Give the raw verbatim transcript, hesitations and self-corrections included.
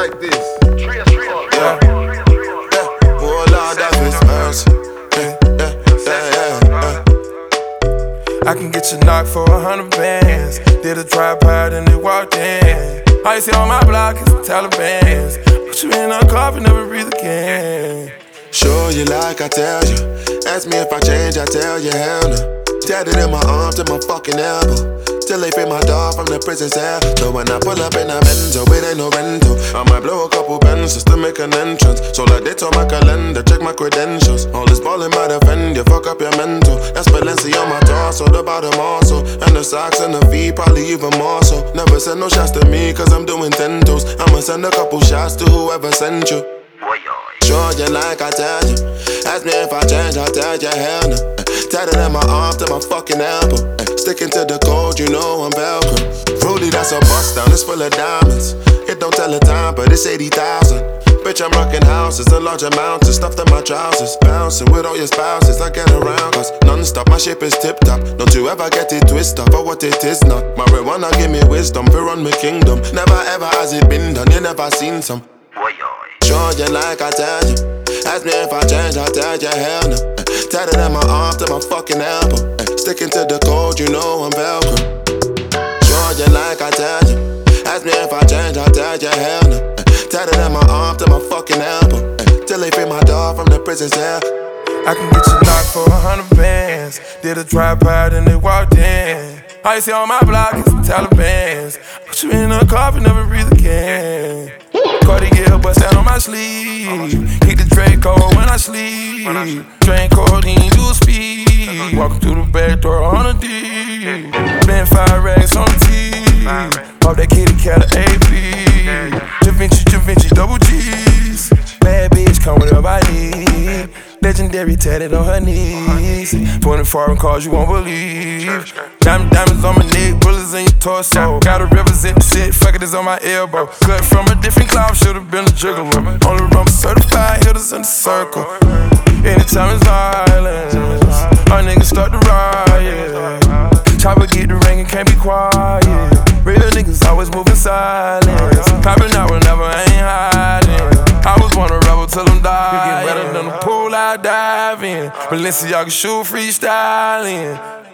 like this. Yeah. Oh Lord, that is mercy. Yeah, yeah, yeah, yeah. I can get you knocked for a hundred bands. Did a drive-by and they walked in. I see on my block is the Taliban's. Put you in a coffin, never breathe again. Show you like I tell you. Ask me if I change, I tell you hell no. Tatted in my arm to my fucking elbow. Till they free my dog from the prison cell. So when I pull up in a Benzo, it ain't no rental. I might blow a couple pencils to make an entrance. So like dates on my calendar, check my credentials. All this ballin' might offend you, fuck up your mental. That's Balenciaga on my torso, the bottom also. And the socks and the feet, probably even more so. Never send no shots to me, cause I'm doing ten toes. I'ma send a couple shots to whoever sent you. Sure you like I tell you. Ask me if I change, I tell you hell no. Tatted in my arm to my fucking elbow. Sticking to the code, you know I'm Velcro. Rudy, that's a bust down, it's full of diamonds. It don't tell the time, but it's eighty thousand. Bitch, I'm rocking houses, a large amount of stuff in my trousers. Bouncing with all your spouses, I get around. Cause non-stop, my ship is tip-top. Don't you ever get it twisted for what it is not. Marijuana give me wisdom, for run my kingdom. Never ever has it been done, you never seen some. Sure you like I tell you. Ask me if I change, I tell you hell no. Tatted in my arm to my fucking elbow. Sticking to the code, you know I'm Velcro. Sure you like I tell you. Ask me if I change, I tell you hell no. Tatted in my arm to my fucking elbow. Till they free my dog from the prison cell. I can get you knocked for a hundred bands. Did a drive-by and they walked in. I see on my block is the Taliban's. Put you in a coffin, never breathe again. Cartier bust down on my sleeve. Keep the Draco when I sleep. Drink codeine, do speed. Walking through the back door on a D. Spend five racks on the T. Off that kitty cat of A P. Da Vinci, Da Vinci, double G's. Bad bitch, come whatever I need. Legendary tatted on her knees. twenty foreign cars you won't believe. Diamond diamonds on my neck, bullets in your torso. Gotta represent the shit, fuck it is on my elbow. Cut from a different cloud, should've been a juggler. On the run certified, hitters in the circle. Anytime it's violence, our niggas start to riot. Chopper get the ring and can't be quiet. Real niggas always moving silent. Popping out whenever I ain't hiding. I was born a rebel till I'm dying. Get better than the pool I dive in. Balenciaga shoe freestyling.